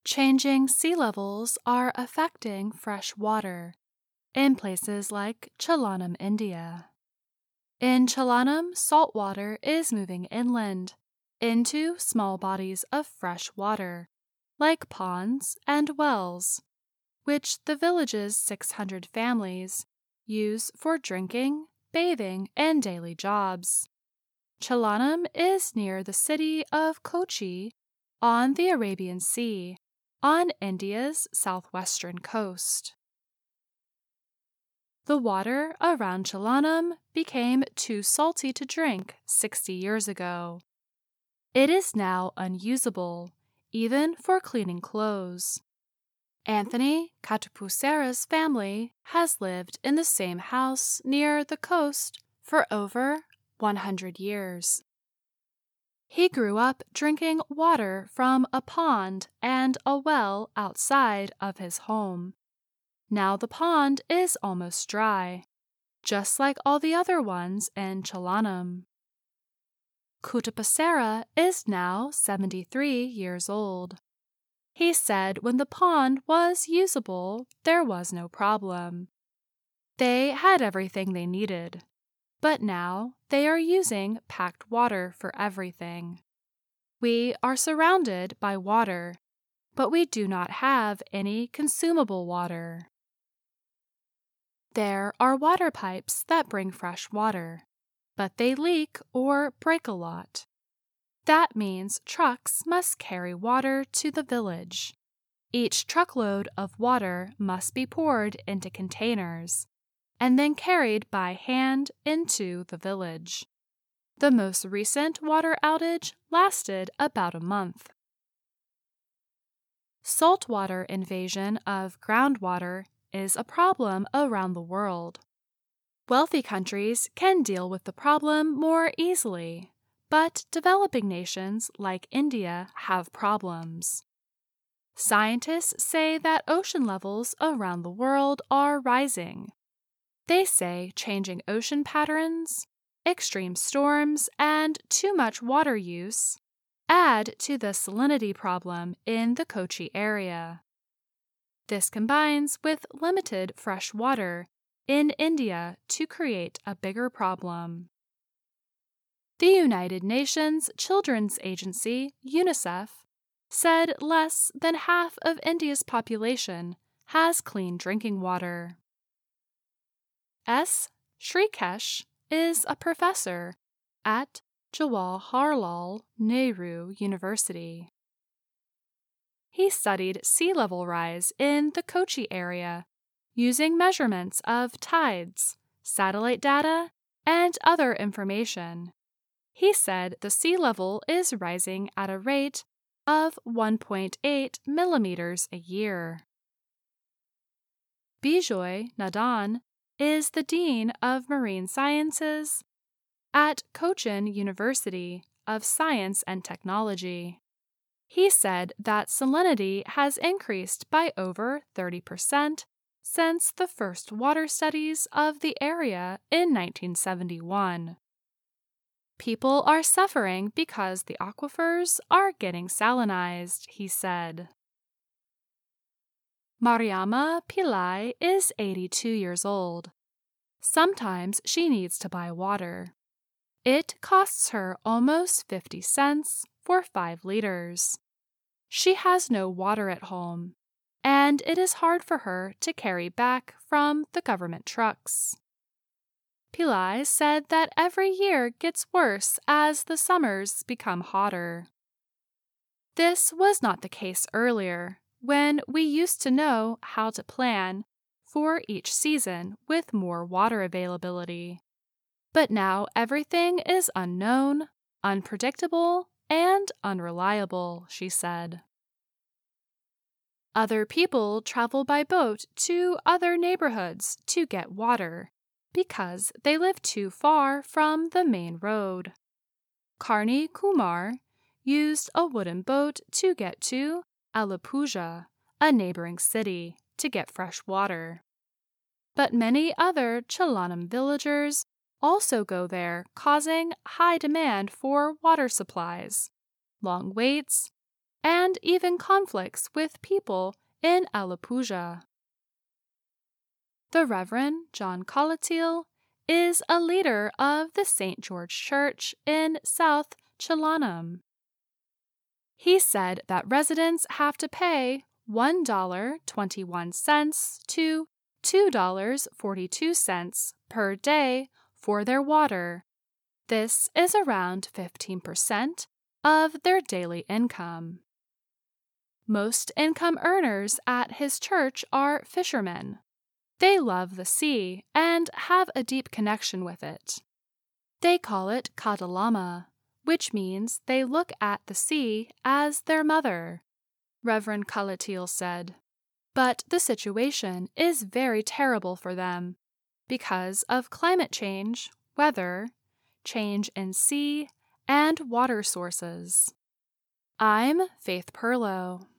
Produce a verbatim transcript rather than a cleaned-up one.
Changing sea levels are affecting fresh water in places like Chalanam, India. In Chalanam, salt water is moving inland into small bodies of fresh water, like ponds and wells, which the village's six hundred families use for drinking, bathing, and daily jobs. Chalanam is near the city of Kochi on the Arabian Sea, on India's southwestern coast. The water around Chalanam became too salty to drink sixty years ago. It is now unusable, even for cleaning clothes. Anthony Katapusera's family has lived in the same house near the coast for over one hundred years. He grew up drinking water from a pond and a well outside of his home. Now the pond is almost dry, just like all the other ones in Chalanam. Kutapasera is now seventy-three years old. He said when the pond was usable, there was no problem. They had everything they needed, but now they are using packed water for everything. We are surrounded by water, but we do not have any consumable water. There are water pipes that bring fresh water, but they leak or break a lot. That means trucks must carry water to the village. Each truckload of water must be poured into containers and then carried by hand into the village. The most recent water outage lasted about a month. Saltwater invasion of groundwater is a problem around the world. Wealthy countries can deal with the problem more easily, but developing nations like India have problems. Scientists say that ocean levels around the world are rising. They say changing ocean patterns, extreme storms, and too much water use add to the salinity problem in the Kochi area. This combines with limited fresh water in India to create a bigger problem. The United Nations Children's Agency, UNICEF, said less than half of India's population has clean drinking water. S. Shrikesh is a professor at Jawaharlal Nehru University. He studied sea level rise in the Kochi area using measurements of tides, satellite data, and other information. He said the sea level is rising at a rate of one point eight millimeters a year. Bijoy Nadan is the Dean of Marine Sciences at Cochin University of Science and Technology. He said that salinity has increased by over thirty percent since the first water studies of the area in nineteen seventy-one. People are suffering because the aquifers are getting salinized, he said. Mariama Pillai is eighty-two years old. Sometimes she needs to buy water. It costs her almost fifty cents for five liters. She has no water at home, and it is hard for her to carry back from the government trucks. Pillai said that every year gets worse as the summers become hotter. This was not the case earlier, when we used to know how to plan for each season with more water availability. But now everything is unknown, unpredictable, and unreliable, she said. Other people travel by boat to other neighborhoods to get water because they live too far from the main road. Karni Kumar used a wooden boat to get to Alappuzha, a neighboring city, to get fresh water. But many other Chalanam villagers also go there, causing high demand for water supplies, long waits, and even conflicts with people in Alappuzha. The Reverend John Colatiel is a leader of the Saint George Church in South Chelanam. He said that residents have to pay one dollar and twenty-one cents to two dollars and forty-two cents per day for their water. This is around fifteen percent of their daily income. Most income earners at his church are fishermen. They love the sea and have a deep connection with it. They call it Kadalama, which means they look at the sea as their mother, Reverend Colatiel said. But the situation is very terrible for them because of climate change, weather, change in sea, and water sources. I'm Faith Perlow.